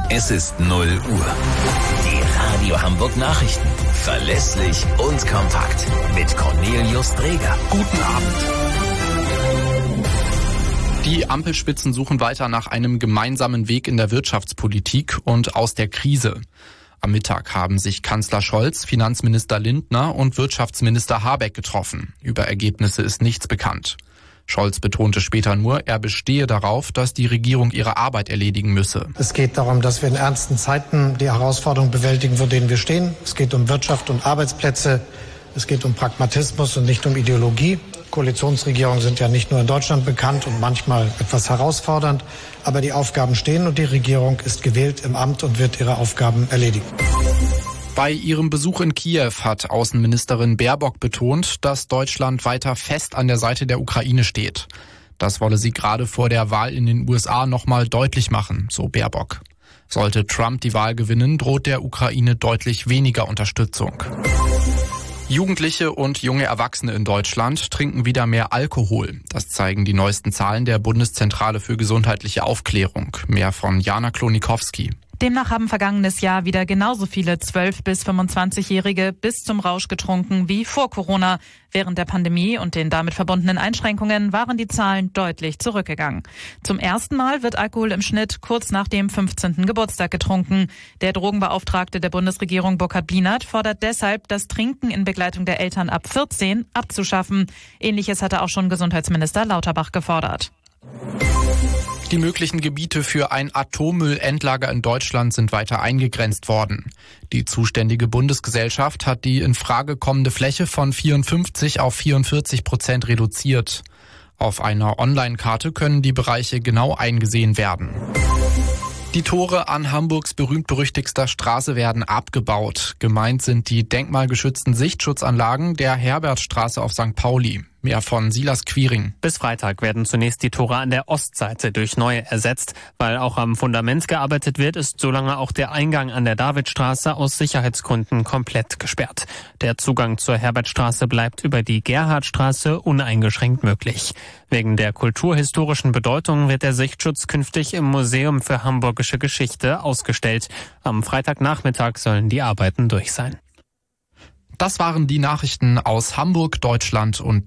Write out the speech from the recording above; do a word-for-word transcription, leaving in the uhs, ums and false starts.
Es ist null Uhr. Die Radio Hamburg Nachrichten. Verlässlich und kompakt. Mit Cornelius Dreger. Guten Abend. Die Ampelspitzen suchen weiter nach einem gemeinsamen Weg in der Wirtschaftspolitik und aus der Krise. Am Mittag haben sich Kanzler Scholz, Finanzminister Lindner und Wirtschaftsminister Habeck getroffen. Über Ergebnisse ist nichts bekannt. Scholz betonte später nur, er bestehe darauf, dass die Regierung ihre Arbeit erledigen müsse. Es geht darum, dass wir in ernsten Zeiten die Herausforderungen bewältigen, vor denen wir stehen. Es geht um Wirtschaft und Arbeitsplätze. Es geht um Pragmatismus und nicht um Ideologie. Koalitionsregierungen sind ja nicht nur in Deutschland bekannt und manchmal etwas herausfordernd. Aber die Aufgaben stehen und die Regierung ist gewählt im Amt und wird ihre Aufgaben erledigen. Bei ihrem Besuch in Kiew hat Außenministerin Baerbock betont, dass Deutschland weiter fest an der Seite der Ukraine steht. Das wolle sie gerade vor der Wahl in den U S A nochmal deutlich machen, so Baerbock. Sollte Trump die Wahl gewinnen, droht der Ukraine deutlich weniger Unterstützung. Jugendliche und junge Erwachsene in Deutschland trinken wieder mehr Alkohol. Das zeigen die neuesten Zahlen der Bundeszentrale für gesundheitliche Aufklärung. Mehr von Jana Klonikowski. Demnach haben vergangenes Jahr wieder genauso viele zwölf- bis fünfundzwanzigjährige bis zum Rausch getrunken wie vor Corona. Während der Pandemie und den damit verbundenen Einschränkungen waren die Zahlen deutlich zurückgegangen. Zum ersten Mal wird Alkohol im Schnitt kurz nach dem fünfzehnten Geburtstag getrunken. Der Drogenbeauftragte der Bundesregierung Burkhard Blinert fordert deshalb, das Trinken in Begleitung der Eltern ab vierzehn abzuschaffen. Ähnliches hatte auch schon Gesundheitsminister Lauterbach gefordert. Die möglichen Gebiete für ein Atommüllendlager in Deutschland sind weiter eingegrenzt worden. Die zuständige Bundesgesellschaft hat die in Frage kommende Fläche von vierundfünfzig auf vierundvierzig Prozent reduziert. Auf einer Online-Karte können die Bereiche genau eingesehen werden. Die Tore an Hamburgs berühmt-berüchtigster Straße werden abgebaut. Gemeint sind die denkmalgeschützten Sichtschutzanlagen der Herbertstraße auf Sankt Pauli. Mehr von Silas Quiring. Bis Freitag werden zunächst die Tore an der Ostseite durch neue ersetzt. Weil auch am Fundament gearbeitet wird, ist solange auch der Eingang an der Davidstraße aus Sicherheitsgründen komplett gesperrt. Der Zugang zur Herbertstraße bleibt über die Gerhardstraße uneingeschränkt möglich. Wegen der kulturhistorischen Bedeutung wird der Sichtschutz künftig im Museum für Hamburgische Geschichte ausgestellt. Am Freitagnachmittag sollen die Arbeiten durch sein. Das waren die Nachrichten aus Hamburg, Deutschland und